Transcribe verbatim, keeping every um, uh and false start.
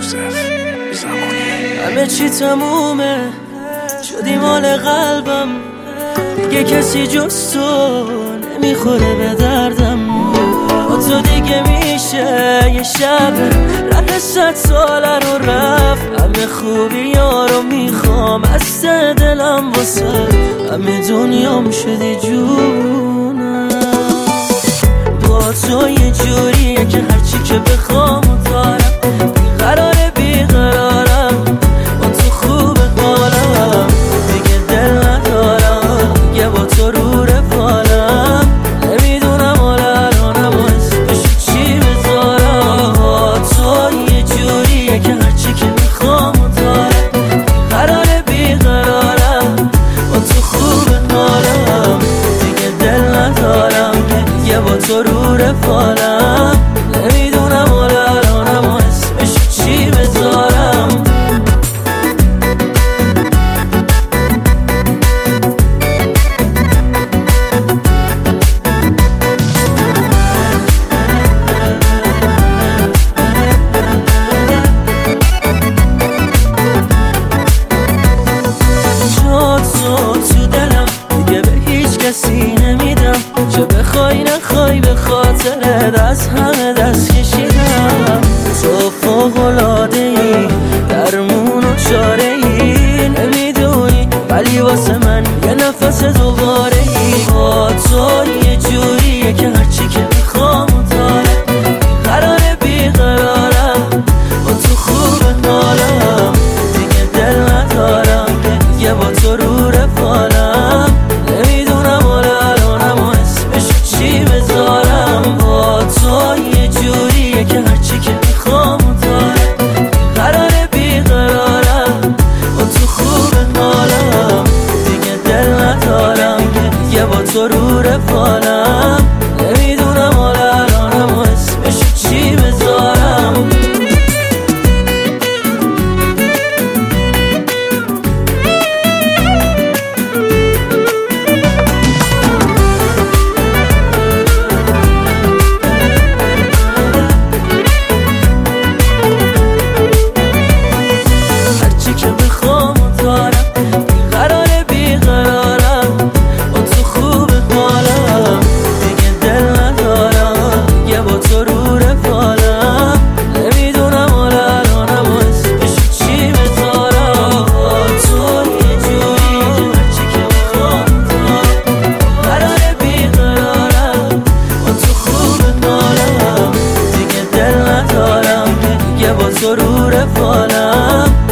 همه چی تمومه، شدی مال قلبم، دیگه کسی جز تو نمیخوره به دردم. با تو دیگه میشه یه شب رد صد ساله رو رفت. همه خوبی ها رو میخوام از ته دلم، واسه همه دنیام شدی جونم. با تو یه جوریه که هرچی که بخوام و دارم، بیقراره بیقرارم، با تو خوب حالم، دیگه دل ندارم، دیگه با تو رو رفالم. نمیدونم حالا الانم اسمشو چی بذارم. با تو یه جوریه که هرچی که میخوام و دارم، بیقراره بیقرارم، با تو خوب حالم، دیگه دل ندارم، دیگه با تو رو رفالم. نمیدونم حالا الانم اسمشو چی بذارم. جا تو تو دلم، دیگه به هیچ کسی نمیدم. چه بخوای نخوای به خاطرت از همه دست کشیدم. تو فوق‌العاده‌ای، درمون و چاره‌ای، نمیدونی ولی واسه من یه نفس دوباره‌ای. با تو یه جوریه که هرچی که میخوام و دارم، بیقراره بیقرارم، با تو خوب حالم، دیگه دل ندارم، دیگه با تو رو رفالم. نمیدونم حالا الانم اسمشو چی بذارم. با تو یه جوریه که هرچی که میخوام و دارم، بیقراره بیقرارم، با تو خوب حالم، دیگه دل ندارم، دیگه با تو رو رفالم. نمیدونم حالا الانم اسمشو چی بذارم. با تو رو رفالم.